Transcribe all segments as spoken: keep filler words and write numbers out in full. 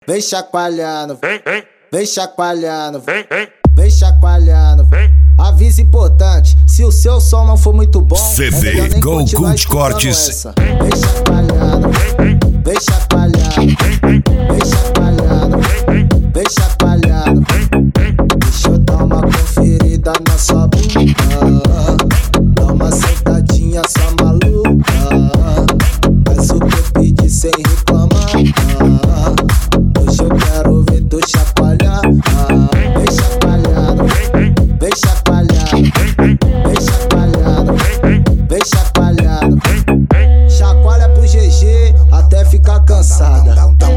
vem chacoalhando, vem, vem, vem chacoalhando, vem, vem, vem chacoalhando. Aviso importante, se o seu som não for muito bom, C D é melhor nem Go continuar Cult escutando Cortes. essa. Vem chacoalhando, vem chacoalhando, vem chacoalhando, vem chacoalhando. Deixa eu dar uma conferida na sua bunda, dá uma sentadinha só maluca, faz o que eu pedi sem reclamar. Hoje eu quero ver tu chacoalhar. Vem chacoalhando, vem chacoalhando, vem chacoalhando, vem chacoalhando. Chacoalha pro G G até ficar cansada.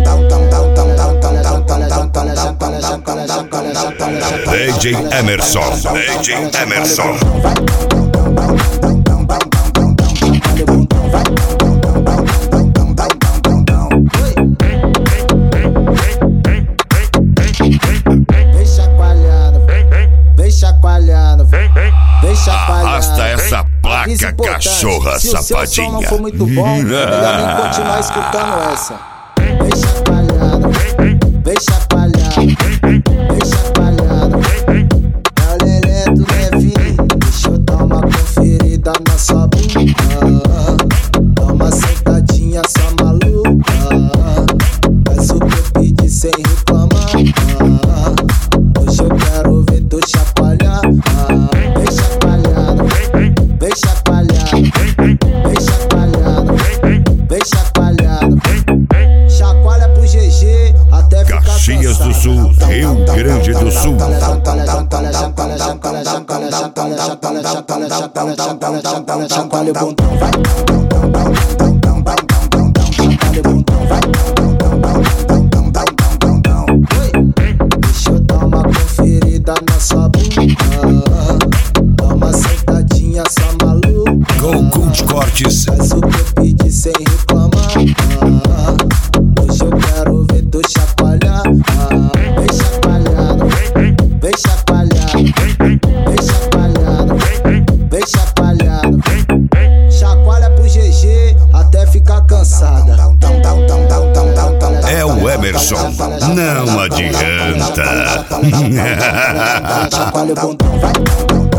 D J Emerson, D J Emerson. Vem chacoalhando, vem chacoalhando, vem chacoalhando. Arrasta essa placa, Aviso importante, cachorra se o seu som não safadinha. for muito bom, é melhor nem continuar escutando essa. Vem chacoalhando, vem chacoalhando, vem chacoalhando. É o Lelé do Levi, deixa eu dar uma conferida na sua bunda, dá uma sentadinha só maluca, faz o que eu pedi sem reclamar. Hoje eu quero ver tu chacoalhar. Vem chacoalhando, vem chacoalhando, vem chacoalhando, vem chacoalhando. Chacoalha pro G G até ficar Caxias do Sul, Rio Grande do Sul. Chacoalha o bundão, vai. Deixa eu dar uma conferida na sua bunda, dá uma sentadinha só maluca, Go Cult Cortes. faz o que eu pedi sem reclamar. Hoje eu quero ver tu chacoalhar. Vem chacoalhando, vem chacoalhando, vem chacoalhando, vem chacoalhando. Chacoalha pro G G até ficar cansada. É o Emerson, não adianta. Chacoalha o bundão, vai.